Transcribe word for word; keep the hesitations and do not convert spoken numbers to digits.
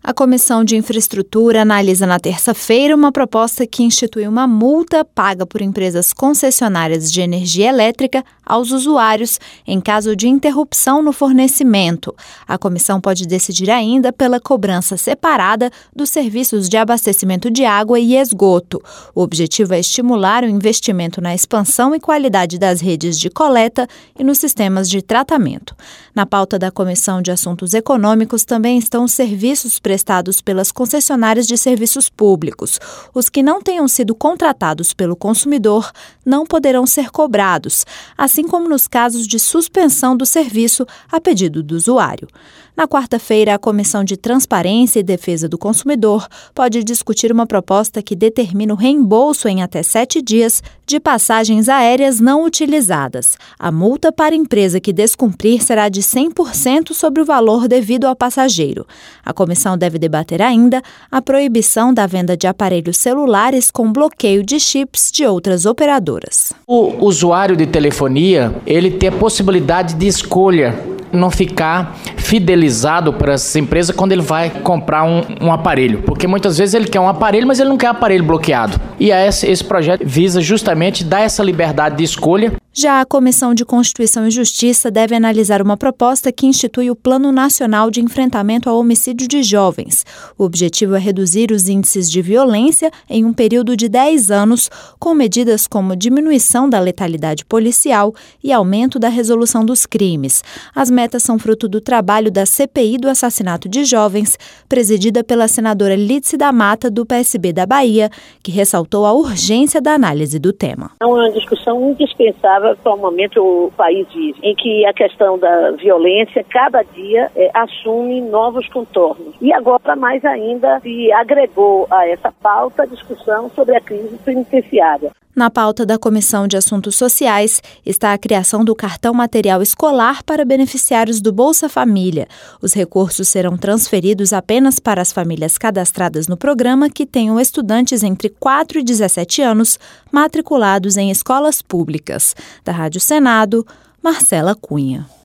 A Comissão de Infraestrutura analisa na terça-feira uma proposta que institui uma multa paga por empresas concessionárias de energia elétrica aos usuários em caso de interrupção no fornecimento. A comissão pode decidir ainda pela cobrança separada dos serviços de abastecimento de água e esgoto. O objetivo é estimular o investimento na expansão e qualidade das redes de coleta e nos sistemas de tratamento. Na pauta da Comissão de Assuntos Econômicos também estão os serviços prestados pelas concessionárias de serviços públicos. Os que não tenham sido contratados pelo consumidor não poderão ser cobrados, assim como nos casos de suspensão do serviço a pedido do usuário. Na quarta-feira, a Comissão de Transparência e Defesa do Consumidor pode discutir uma proposta que determina o reembolso em até sete dias de passagens aéreas não utilizadas. A multa para a empresa que descumprir será de cem por cento sobre o valor devido ao passageiro. A comissão deve debater ainda a proibição da venda de aparelhos celulares com bloqueio de chips de outras operadoras. O usuário de telefonia, ele tem a possibilidade de escolha, não ficar fidelizado para essa empresa quando ele vai comprar um, um aparelho, porque muitas vezes ele quer um aparelho, mas ele não quer aparelho bloqueado. E esse, esse projeto visa justamente dar essa liberdade de escolha. Já a Comissão de Constituição e Justiça deve analisar uma proposta que institui o Plano Nacional de Enfrentamento ao Homicídio de Jovens. O objetivo é reduzir os índices de violência em um período de dez anos, com medidas como diminuição da letalidade policial e aumento da resolução dos crimes. As metas são fruto do trabalho da C P I do assassinato de jovens, presidida pela senadora Lídice da Mata, do P S B da Bahia, que ressaltou a urgência da análise do tema. É uma discussão indispensável para o momento o país vive, em que a questão da violência cada dia é, assume novos contornos. E agora, mais ainda, se agregou a essa pauta a discussão sobre a crise penitenciária. Na pauta da Comissão de Assuntos Sociais está a criação do cartão material escolar para beneficiários do Bolsa Família. Os recursos serão transferidos apenas para as famílias cadastradas no programa que tenham estudantes entre quatro e dezessete anos matriculados em escolas públicas. Da Rádio Senado, Marcela Cunha.